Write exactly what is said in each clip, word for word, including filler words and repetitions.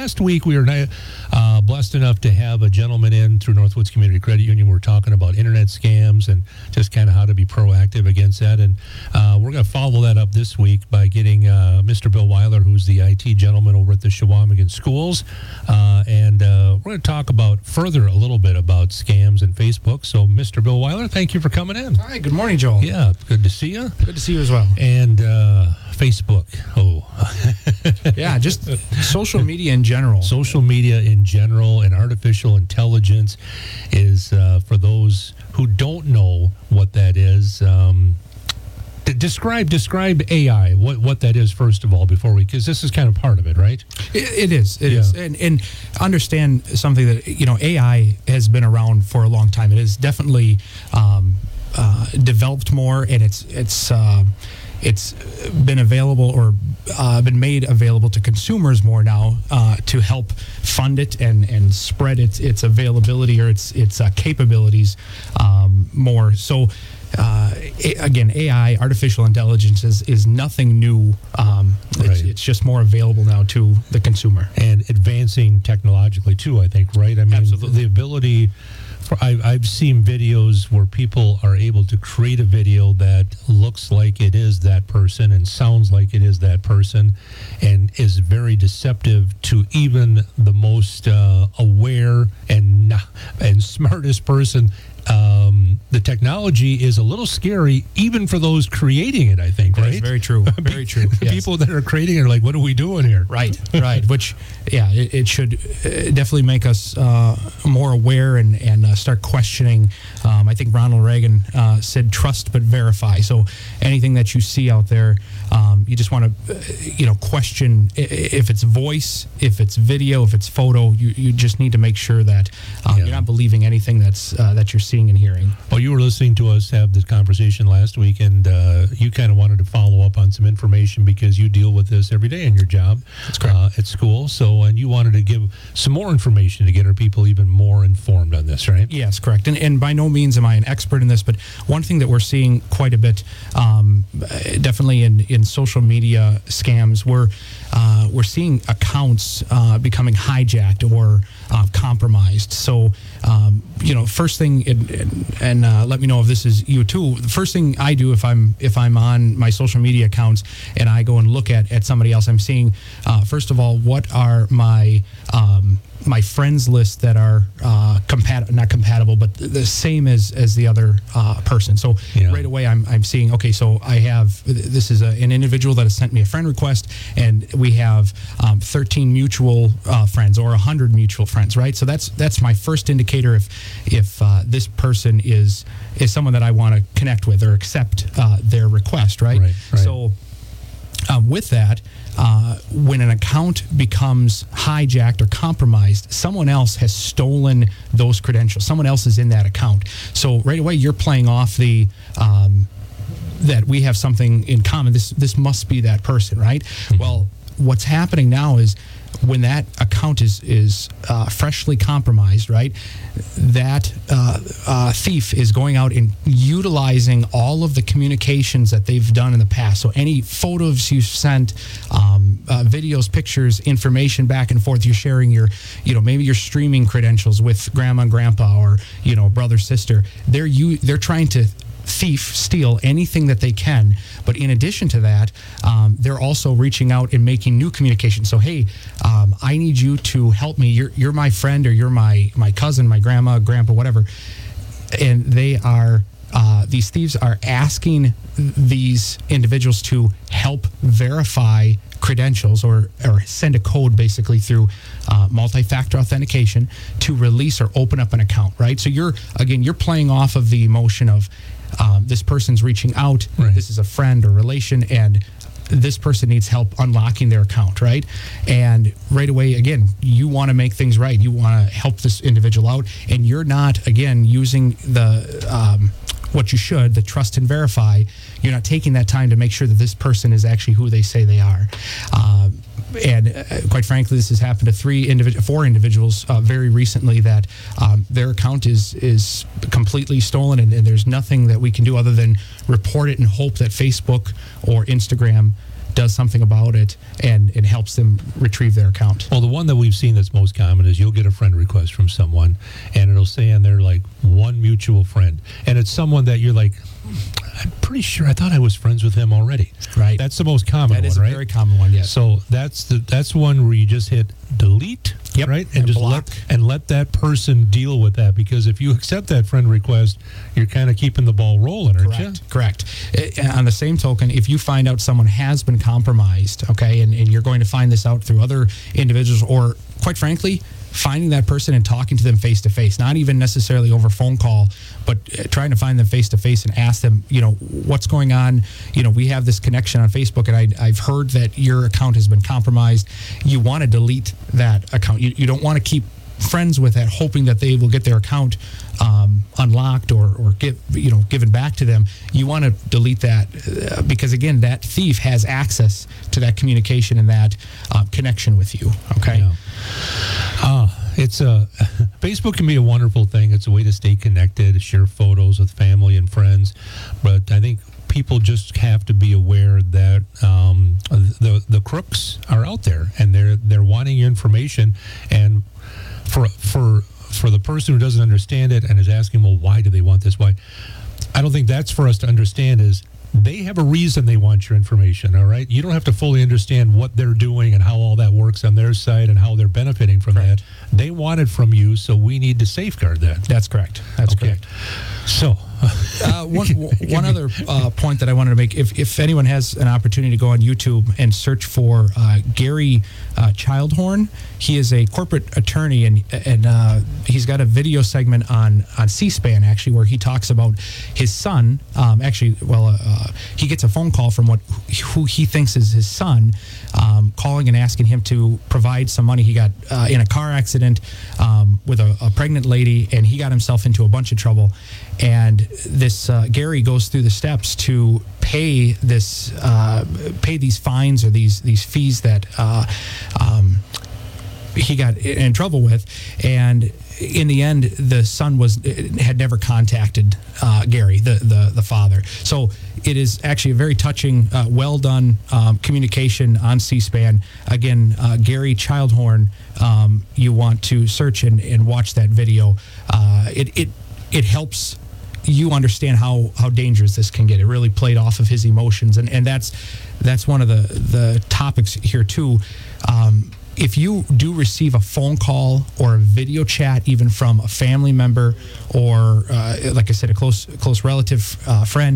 last week we were uh, blessed enough to have a gentleman in through Northwoods Community Credit Union. We're talking about internet scams and just kind of how to be proactive against that. And uh, we're going to follow that up this week by getting uh, Mister Bill Weiler, who's the I T gentleman over at the Chequamegon Schools. Uh, and uh, we're going to talk about further a little bit about scams and Facebook. So, Mister Bill Weiler, thank you for coming in. Hi, good morning, Joel. Yeah, good to see you. Good to see you as well. And uh, Facebook. Oh. Yeah, just social media in general. Social media in general and artificial intelligence is, uh, for those who don't know what that is, um, d- describe describe A I, what, what that is, first of all, before we, because this is kind of part of it, right? It, it is. It Yeah. is. And, and understand something that, you know, A I has been around for a long time. It is definitely um, uh, developed more, and it's, it's, uh, it's been available or uh, been made available to consumers more now uh, to help fund it and, and spread its its availability or its its uh, capabilities um, more. So uh, it, again, A I, artificial intelligence, is, is nothing new. Um, Right. it's, it's just more available now to the consumer. And advancing technologically, too, I think, right? I mean, Absolutely. the ability... For, I, I've seen videos where people are able to create a video that looks like it is that person and sounds like it is that person and is very deceptive to even the most uh, aware and not, and smartest person. Um, the technology is a little scary, even for those creating it, I think, That right? is very true. Very true. The Yes. people that are creating it are like, what are we doing here? Right, right. Which, yeah, it, it should uh, definitely make us uh, more aware and, and uh, start questioning. Um, I think Ronald Reagan uh, said, trust but verify. So anything that you see out there, um, you just want to, uh, you know, question i- if it's voice, if it's video, if it's photo. You, you just need to make sure that um, Yeah. you're not believing anything that's uh, that you're seeing and hearing. Well, you were listening to us have this conversation last week, and uh, you kind of wanted to follow up on some information because you deal with this every day in your job. That's correct. Uh, at school. So, and you wanted to give some more information to get our people even more informed on this, right? Yes, correct. And, and by no means am I an expert in this, but one thing that we're seeing quite a bit, um, definitely in, in social media scams, we're, uh, we're seeing accounts uh, becoming hijacked or uh, compromised. So, um, you know, first thing, and, and, and uh, let me know if this is you too. The first thing I do if I'm if I'm on my social media accounts and I go and look at, at somebody else, I'm seeing, uh, first of all, what are my um, my friends list that are uh, compat- not compatible, but the same as, as the other uh, person. So Yeah. right away, I'm, I'm seeing, okay, so I have, this is a, an individual that has sent me a friend request, and we have um, thirteen mutual uh, friends or one hundred mutual friends, right? So that's that's my first indicator if if uh, this person is is someone that I want to connect with or accept uh, their request, right? Right, right. So um, with that, uh, when an account becomes hijacked or compromised, someone else has stolen those credentials. Someone else is in that account. So right away, you're playing off the um, that we have something in common. This this must be that person, right? Mm-hmm. Well, what's happening now is when that account is is uh, freshly compromised, right? That uh, uh, thief is going out and utilizing all of the communications that they've done in the past. So any photos you've sent, um, uh, videos, pictures, information back and forth, you're sharing your, you know, maybe your streaming credentials with grandma and grandpa or, you know, brother, sister. They're you. They're trying to thief, steal anything that they can. But in addition to that, um, they're also reaching out and making new communication. So, hey, um, I need you to help me. You're you're my friend, or you're my my cousin, my grandma, grandpa, whatever. And they are uh, these thieves are asking these individuals to help verify credentials or or send a code basically through uh, multi-factor authentication to release or open up an account, right? So you're again you're playing off of the emotion of um, this person's reaching out, Right. This is a friend or relation, and this person needs help unlocking their account, right? And right away, again, you want to make things right. You want to help this individual out, and you're not, again, using the um, what you should, the trust and verify. You're not taking that time to make sure that this person is actually who they say they are. Um, and uh, quite frankly, this has happened to three individ- four individuals uh, very recently that um, their account is is completely stolen, and, and there's nothing that we can do other than report it and hope that Facebook or Instagram does something about it and it helps them retrieve their account. Well, the one that we've seen that's most common is you'll get a friend request from someone, and it'll say on there like one mutual friend, and it's someone that you're like, I'm pretty sure I thought I was friends with him already. Right. That's the most common That is one, a right? very common one, yes. So that's the that's one where you just hit delete, Yep, right, and, and just block. let and let that person deal with that. Because if you accept that friend request, you're kind of keeping the ball rolling, aren't you? Correct. Correct. Uh, on the same token, if you find out someone has been compromised, okay, and, and you're going to find this out through other individuals, or quite frankly, finding that person and talking to them face to face, not even necessarily over phone call, but uh, trying to find them face to face and ask them, you know, what's going on. You know, we have this connection on Facebook, and I, I've heard that your account has been compromised. You want to delete that account. You, you don't want to keep friends with that, hoping that they will get their account um, unlocked or or get you know given back to them. You want to delete that uh, because again, that thief has access to that communication and that uh, connection with you. Okay. Yeah. Uh, it's a Facebook can be a wonderful thing. It's a way to stay connected, share photos with family and friends. But I think people just have to be aware that um, the the crooks are out there, and they're they're wanting your information. And for for for the person who doesn't understand it and is asking, well, why do they want this? Why? I don't think that's for us to understand. Is they have a reason they want your information, all right? You don't have to fully understand what they're doing and how all that works on their side and how they're benefiting from Correct. that. They want it from you, so we need to safeguard that. That's correct. That's Okay. correct. So, Uh, one one other uh, point that I wanted to make: if if anyone has an opportunity to go on YouTube and search for uh, Gary uh, Childhorn, he is a corporate attorney, and and uh, he's got a video segment on on C-SPAN actually, where he talks about his son. Um, actually, well, uh, uh, he gets a phone call from what who he thinks is his son, um, calling and asking him to provide some money. He got uh, in a car accident um, with a, a pregnant lady, and he got himself into a bunch of trouble. And this uh, Gary goes through the steps to pay this, uh, pay these fines or these these fees that uh, um, he got in trouble with, and in the end, the son was had never contacted uh, Gary, the, the the father. So it is actually a very touching, uh, well done um, communication on C-SPAN. Again, uh, Gary Childhorn. Um, you want to search and, and watch that video. Uh, it it it helps you understand how how dangerous this can get. It really played off of his emotions, and and that's that's one of the the topics here too. Um, if you do receive a phone call or a video chat, even from a family member or uh, like I said, a close close relative, uh, friend,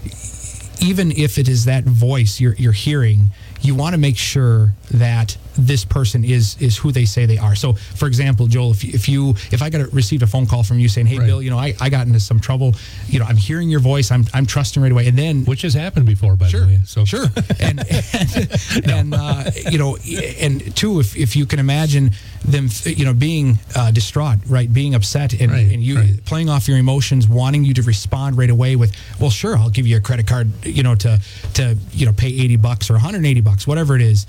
even if it is that voice you're you're hearing, you want to make sure that this person is is who they say they are. So, for example, Joel, if you, if you if I got a, received a phone call from you saying, "Hey, Right. Bill, you know, I, I got into some trouble. You know, I'm hearing your voice. I'm I'm trusting right away." And then which has happened before, by Sure, the way. So sure, and and, and uh, you know, and two, if if you can imagine them, you know, being uh, distraught, right, being upset, and, Right, and you right. playing off your emotions, wanting you to respond right away with, "Well, sure, I'll give you a credit card, you know, to to you know pay eighty bucks or one hundred eighty bucks, whatever it is."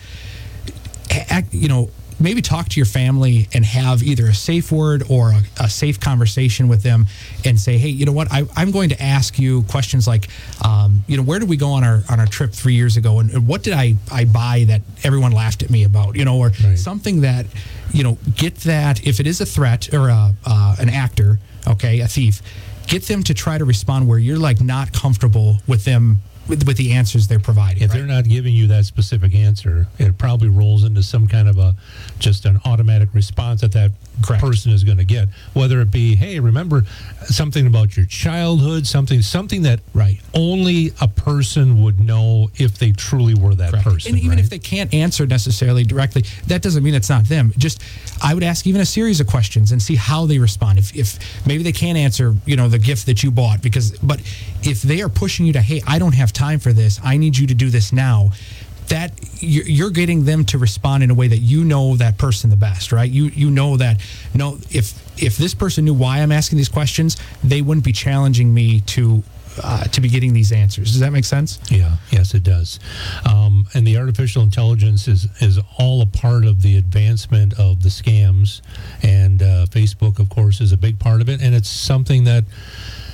Act, you know, maybe talk to your family and have either a safe word or a, a safe conversation with them and say, hey, you know what, I, I'm going to ask you questions like, um, you know, where did we go on our on our trip three years ago, and, and what did I, I buy that everyone laughed at me about, you know, or Right. something that, you know, get that, if it is a threat or a, uh, an actor, okay, a thief, get them to try to respond where you're like not comfortable with them with, with the answers they're providing. if right? they're not giving you that specific answer, it probably rolls into some kind of a just an automatic response that that Correct. person is going to get. Whether it be, hey, remember something about your childhood, something something that Right. only a person would know if they truly were that Correct. person. And even right? if they can't answer necessarily directly, that doesn't mean it's not them. Just, I would ask even a series of questions and see how they respond. If, if maybe they can't answer, you know, the gift that you bought, because, but if they are pushing you to, hey, I don't have time for this, I need you to do this now, that you're you're getting them to respond in a way that you know that person the best, right? You you know that, no, if if this person knew why I'm asking these questions, they wouldn't be challenging me to uh, to be getting these answers. Does that make sense? Yeah, yes, it does. Um, and the artificial intelligence is, is all a part of the advancement of the scams. And uh, Facebook, of course, is a big part of it. And it's something that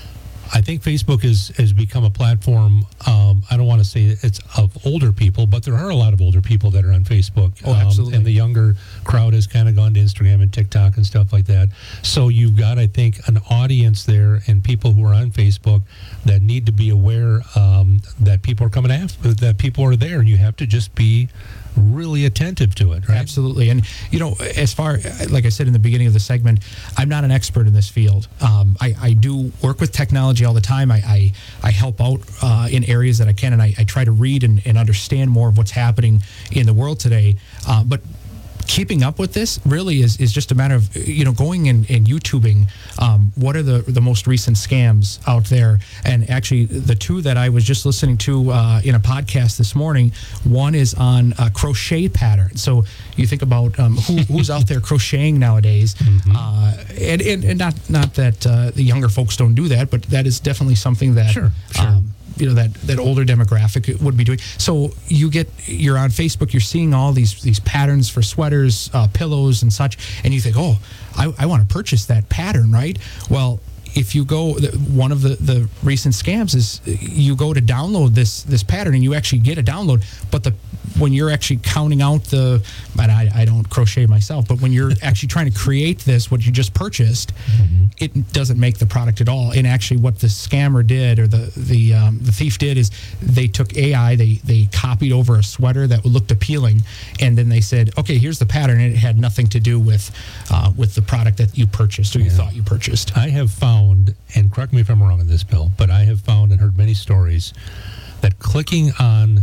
I think Facebook is has become a platform. Um, I don't want to say it's of older people, but there are a lot of older people that are on Facebook. Oh, absolutely. Um, and the younger crowd has kind of gone to Instagram and TikTok and stuff like that. So you've got, I think, an audience there and people who are on Facebook that need to be aware um, that people are coming after, that people are there, and you have to just be really attentive to it, right? Absolutely. And, you know, as far, like I said in the beginning of the segment, I'm not an expert in this field. Um, I, I do work with technology all the time. I, I, I help out uh, in areas that I can, and I, I try to read and, and understand more of what's happening in the world today. Uh, but keeping up with this really is, is just a matter of, you know, going and, and YouTubing um, what are the, the most recent scams out there. And actually, the two that I was just listening to uh, in a podcast this morning, one is on uh, crochet patterns. So you think about um, who, who's out there crocheting nowadays. Mm-hmm. uh, and, and, and not, not that uh, the younger folks don't do that, but that is definitely something that... Sure, sure. Um, you know, that, that older demographic would be doing. So you get, you're on Facebook, you're seeing all these these patterns for sweaters, uh, pillows and such, and you think, oh, I, I want to purchase that pattern, right? Well, if you go, one of the, the recent scams is you go to download this this pattern and you actually get a download, but the when you're actually counting out the, and I, I don't crochet myself, but when you're actually trying to create this, what you just purchased, mm-hmm. it doesn't make the product at all. And actually what the scammer did, or the the um, the thief did, is they took A I, they they copied over a sweater that looked appealing, and then they said, okay, here's the pattern, and it had nothing to do with uh, with the product that you purchased or you yeah. thought you purchased. I have found, and correct me if I'm wrong on this, Bill, but I have found and heard many stories that clicking on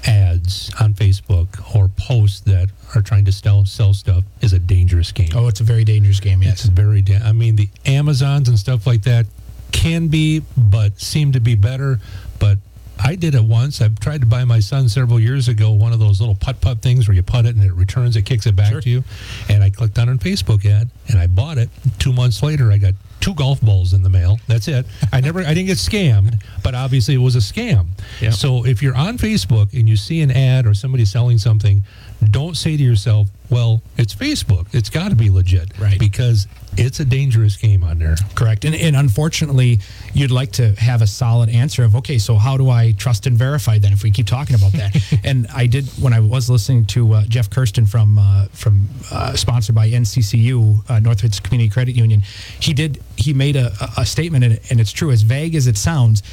ads on Facebook or posts that are trying to sell sell stuff is a dangerous game. Oh, it's a very dangerous game, yes. It's very, da- I mean, the Amazons and stuff like that can be, but seem to be better. But I did it once. I've tried to buy my son several years ago one of those little putt-putt things where you putt it and it returns, it kicks it back sure. to you. And I clicked on a Facebook ad and I bought it. Two months later, I got two golf balls in the mail. That's it. I never, I didn't get scammed, but obviously it was a scam. Yep. So if you're on Facebook and you see an ad or somebody selling something, don't say to yourself, well, it's Facebook. It's got to be legit. Right. Because it's a dangerous game on there. Correct. And, and unfortunately, you'd like to have a solid answer of, okay, so how do I trust and verify then if we keep talking about that? And I did, when I was listening to uh, Jeff Kirsten from, uh, from uh, sponsored by N C C U, uh, Northwoods Community Credit Union, he did, he made a, a statement, and, and it's true, as vague as it sounds,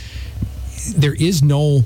there is no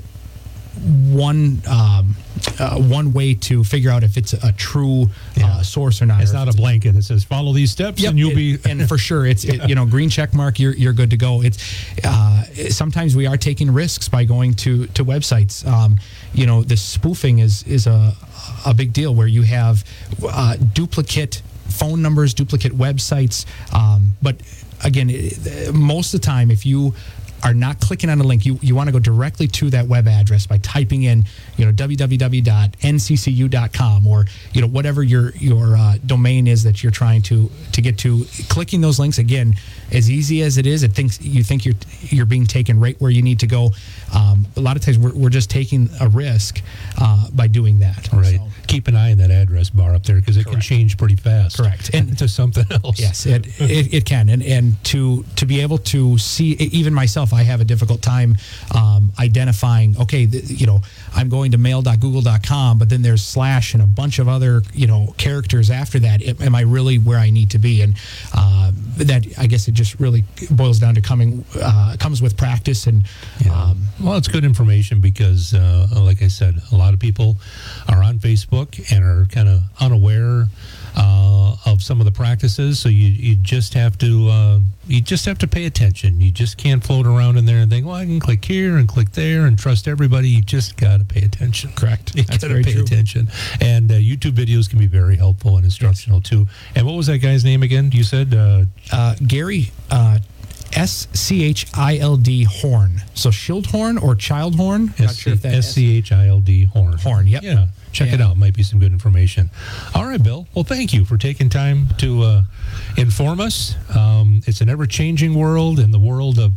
one um, uh, one way to figure out if it's a true yeah. uh, source or not. It's or not a blanket that says follow these steps yep, and you'll it, be and for sure it's it, you know, green check mark, you're you're good to go. It's uh, sometimes we are taking risks by going to to websites. Um, you know, the spoofing is is a a big deal where you have uh, duplicate phone numbers, duplicate websites. Um, but again, it, most of the time, if you are not clicking on a link, you, you want to go directly to that web address by typing in, you know, w w w dot n c c u dot com, or, you know, whatever your your uh, domain is that you're trying to to get to. Clicking those links, again, as easy as it is, it thinks you think you're you're being taken right where you need to go. Um, a lot of times we're we're just taking a risk uh, by doing that. Right. So, keep an eye on that address bar up there because it Correct. Can change pretty fast. Correct. And to something else. Yes, it, it it can, and and to to be able to see, even myself, I have a difficult time um, identifying. Okay, the, you know, I'm going to mail dot google dot com, but then there's slash and a bunch of other, you know, characters after that. Am I really where I need to be? And uh, that, I guess, it just really boils down to coming uh, comes with practice. And yeah. um, well, it's good information because, uh, like I said, a lot of people are on Facebook and are kind of unaware uh, of some of the practices. So you, you just have to uh, you just have to pay attention. You just can't float around in there and think, well, I can click here and click there and trust everybody. You just got to pay attention. Correct. You That's got to very pay true. attention. And uh, YouTube videos can be very helpful and instructional yes. too. And what was that guy's name again? You said uh, uh, Gary. Uh, S C H I L D Horn. So Schildhorn or Childhorn? Not sure if that S C H I L D Horn. Horn, yep. Yeah. Check yeah. it out. Might be some good information. All right, Bill. Well, thank you for taking time to uh, inform us. Um, it's an ever-changing world, and the world of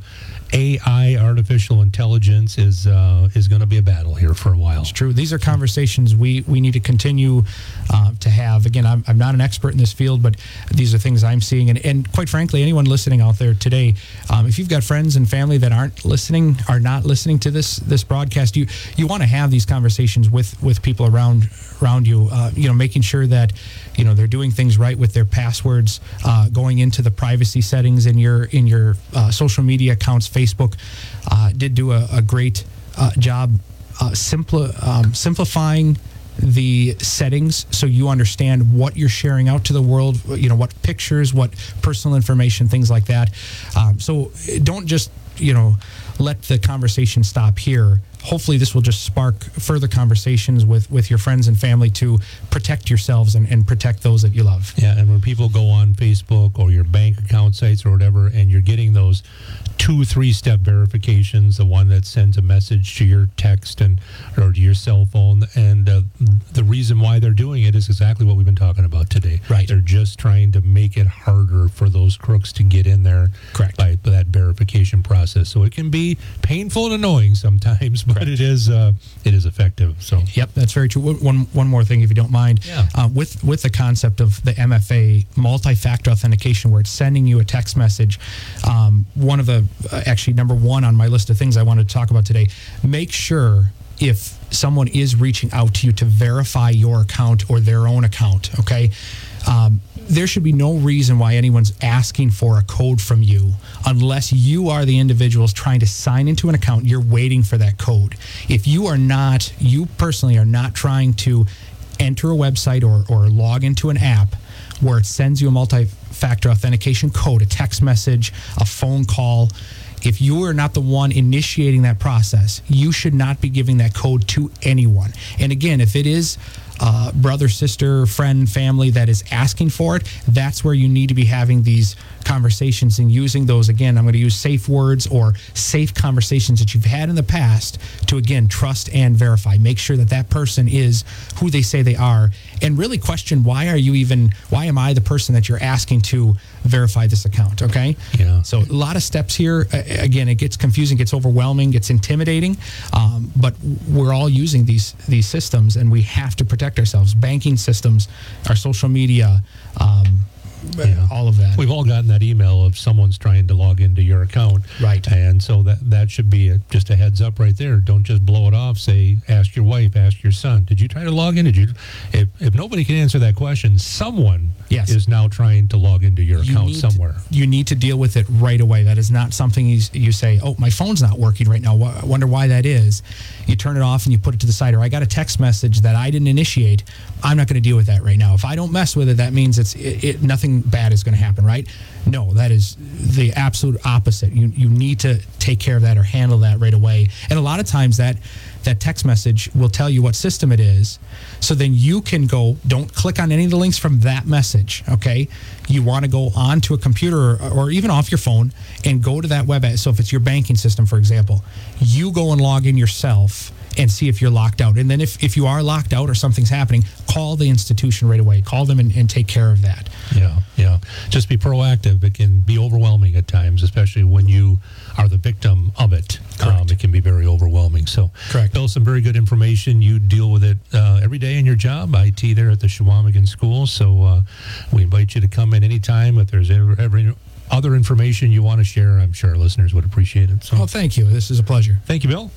A I, artificial intelligence, is uh, is going to be a battle here for a while. It's true. These are conversations we, we need to continue uh, to have. Again, I'm, I'm not an expert in this field, but these are things I'm seeing. And, and quite frankly, anyone listening out there today, um, if you've got friends and family that aren't listening, are not listening to this this broadcast, you you want to have these conversations with, with people around around you. Uh, you know, making sure that you know they're doing things right with their passwords, uh, going into the privacy settings in your in your uh, social media accounts. Facebook uh, did do a, a great uh, job uh, simpli- um, simplifying the settings so you understand what you're sharing out to the world, you know, what pictures, what personal information, things like that. Um, so don't just, you know, let the conversation stop here. Hopefully this will just spark further conversations with, with your friends and family to protect yourselves and, and protect those that you love. Yeah, and when people go on Facebook or your bank account sites or whatever, and you're getting those two, three-step verifications, the one that sends a message to your text and or to your cell phone, and uh, the reason why they're doing it is exactly what we've been talking about today. Right. They're just trying to make it harder for those crooks to get in there. Correct. By, by that verification process. So it can be painful and annoying sometimes, but Correct. it is uh, it is effective. So Yep, that's very true. One one more thing, if you don't mind. Yeah. Uh, with with the concept of the M F A, multi-factor authentication, where it's sending you a text message, um, one of the uh, actually number one on my list of things I wanted to talk about today. Make sure if someone is reaching out to you to verify your account or their own account, okay. Um, there should be no reason why anyone's asking for a code from you unless you are the individuals trying to sign into an account. You're waiting for that code. If you are not, you personally are not trying to enter a website or, or log into an app where it sends you a multi-factor authentication code, a text message, a phone call. If you are not the one initiating that process, you should not be giving that code to anyone. And again, if it is uh, brother, sister, friend, family that is asking for it, that's where you need to be having these conversations and using those. Again, I'm going to use safe words or safe conversations that you've had in the past to, again, trust and verify. Make sure that that person is who they say they are, and really question, why are you even, why am I the person that you're asking to verify this account, okay? Yeah. So a lot of steps here. Uh, again, it gets confusing, gets overwhelming, gets intimidating, um, but we're all using these these systems, and we have to protect ourselves. Banking systems, our social media, um, Yeah. all of that. We've all gotten that email of someone's trying to log into your account. Right. And so that that should be a, just a heads up right there. Don't just blow it off. Say, ask your wife, ask your son, did you try to log in? Did you? If, if nobody can answer that question, someone Yes. is now trying to log into your You account need somewhere. To, you need to deal with it right away. That is not something you, you say, oh, my phone's not working right now. I wonder why that is. You turn it off and you put it to the side. Or I got a text message that I didn't initiate. I'm not going to deal with that right now. If I don't mess with it, that means it's it, it, nothing bad is going to happen, right? No, that is the absolute opposite. You you need to take care of that or handle that right away. And a lot of times that that text message will tell you what system it is. So then you can go, don't click on any of the links from that message, okay? You want to go onto a computer or, or even off your phone and go to that web. So if it's your banking system, for example, you go and log in yourself and see if you're locked out. And then if, if you are locked out or something's happening, call the institution right away. Call them and, and take care of that. Yeah, yeah. Just be proactive. It can be overwhelming at times, especially when you are the victim of it. Um, it can be very overwhelming. So, Correct. Bill, some very good information. You deal with it uh, every day in your job, I T there at the Chequamegon School. So uh, we invite you to come in anytime. If there's ever, ever other information you want to share, I'm sure our listeners would appreciate it. So, Well, thank you. This is a pleasure. thank you, Bill.